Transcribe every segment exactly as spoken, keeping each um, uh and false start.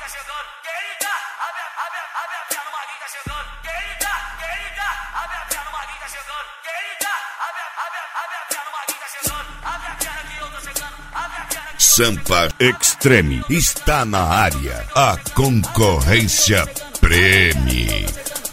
tá chegando. Querida, abre, abre, abre a perna, o Maguinho tá chegando. Querida, querida, abre a perna, o Maguinho tá chegando. Querida, abre, abre, abre a perna, o Maguinho tá chegando. Abre a perna que eu tô chegando. Abre a perna que Sampa Extreme está na área. A concorrência preme.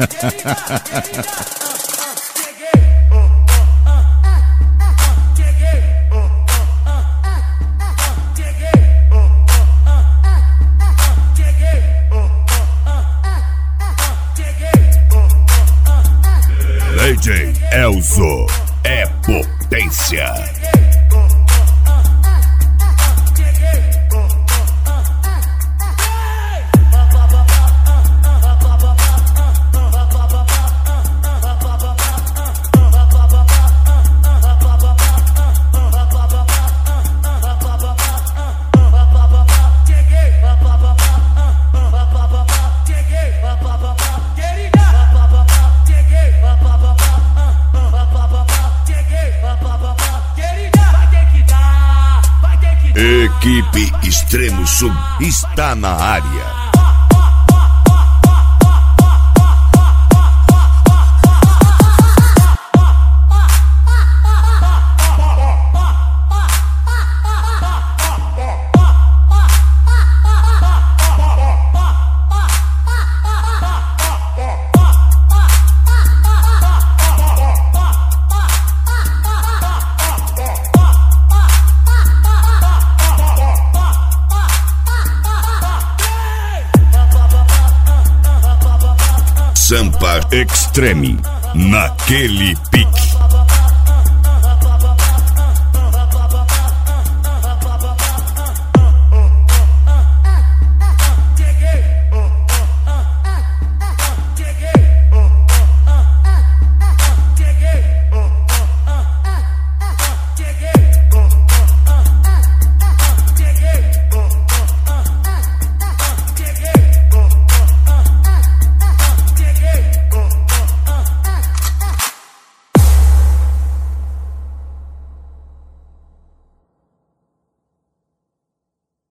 D J Elzo é potência. Equipe Extremo Sul está na área. Sampa Extreme, naquele pique.